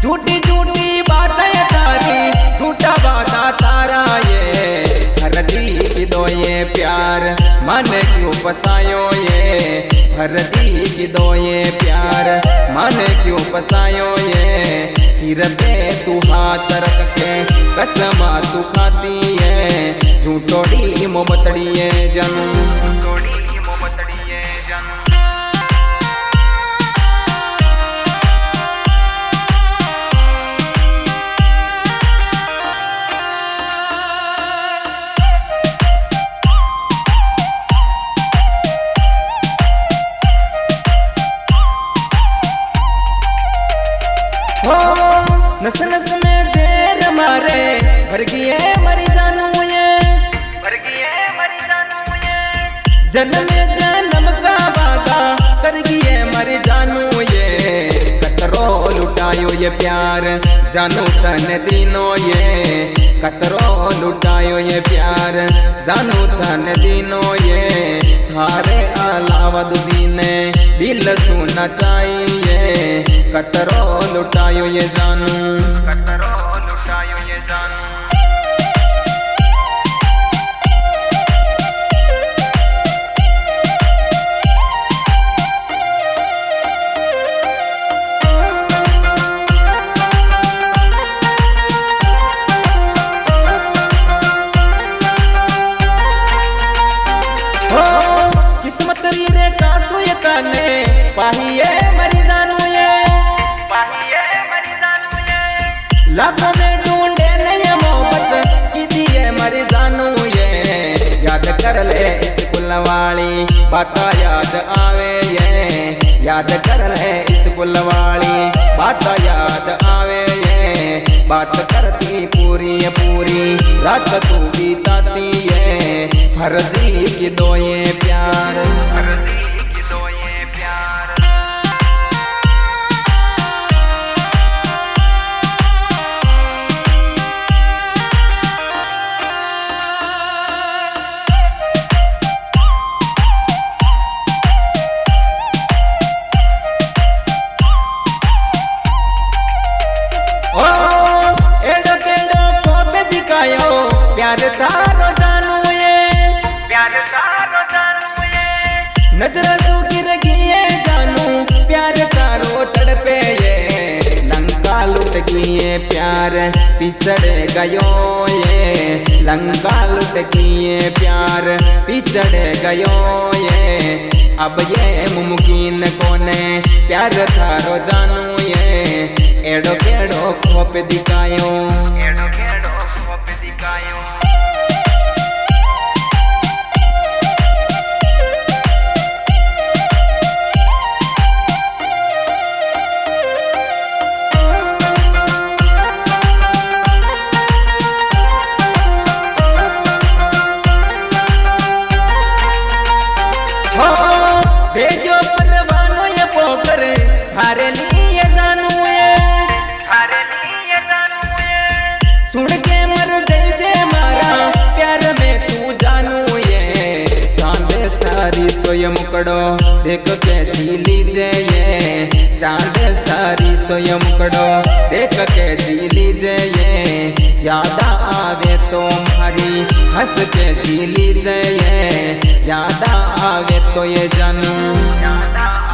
झूठी झूठी बातें तारी, झूठा वादा तारा ये, फर्जी की दो ये प्यार मन क्यों फसायो ये, फर्जी की दो ये प्यार मन क्यों फसायो ये। सिर पे तू हाथ रख के कसमा तू खाती है, झूठोड़ी मोमतड़ी ये जनू, झूठोड़ी मोमतड़ी ये जनू। नस नस में देर मारे भर गए मरी जानू ये, भर गए मरी जानू ये। जन्म जन्म का वादा कर गए मरी जानू ये, कतरो लुटायो ये प्यार जानू तन दिनो ये, कतरो लुटायो ये प्यार जानू तन दिनो ये। थारे अलावा दूजी ने दिल सुना चाहिए, कतरो लुटायो ये जानू, कतरो लुटायो ये जानू। किस्मत रे का सोयता ने पाहिए मरी जानू ये, पाहिए मरी जानू ये। लाखों में ढूंढे नहीं मोहब्बत की दिए मरी जानू ये, याद कर ले इस गुलवाली बात याद आवे ये, याद कर ले इस गुलवाली बात याद आवे ये। बात करती पूरी पूरी रात तू बीताती है, फर्जी की दो ये प्यार, फर्जी की दो ये प्यार। प्यार तारो जानू ये, प्यार तारो जानू ये। नजर तू गिर गई जानू प्यार तारो तड़पे ये, लंका लुट गई ये प्यार पिछड़ गयो ये, लंका लुट गई ये प्यार पिछड़ गयो ये। अब ये मुमकिन कोने प्यार थारो जानू ये, एड़ो केड़ो खोप दिखायो, एड़ो केड़ो खोप दिखायो। भेजो परवानो ये पोकर थारे लिए जानू ये, थारे लिए जानू ये। सुन के मर गई जे मारा प्यार में तू जानू ये, चांद सारी सोय मुकड़ो देख के जी लीजे ये, चांद सारी सोय मुकड़ो देख के जी लीजे ये। याद आवे तो मारी हंस के जी लीजे ये, याद आवे तो ये जानू, याद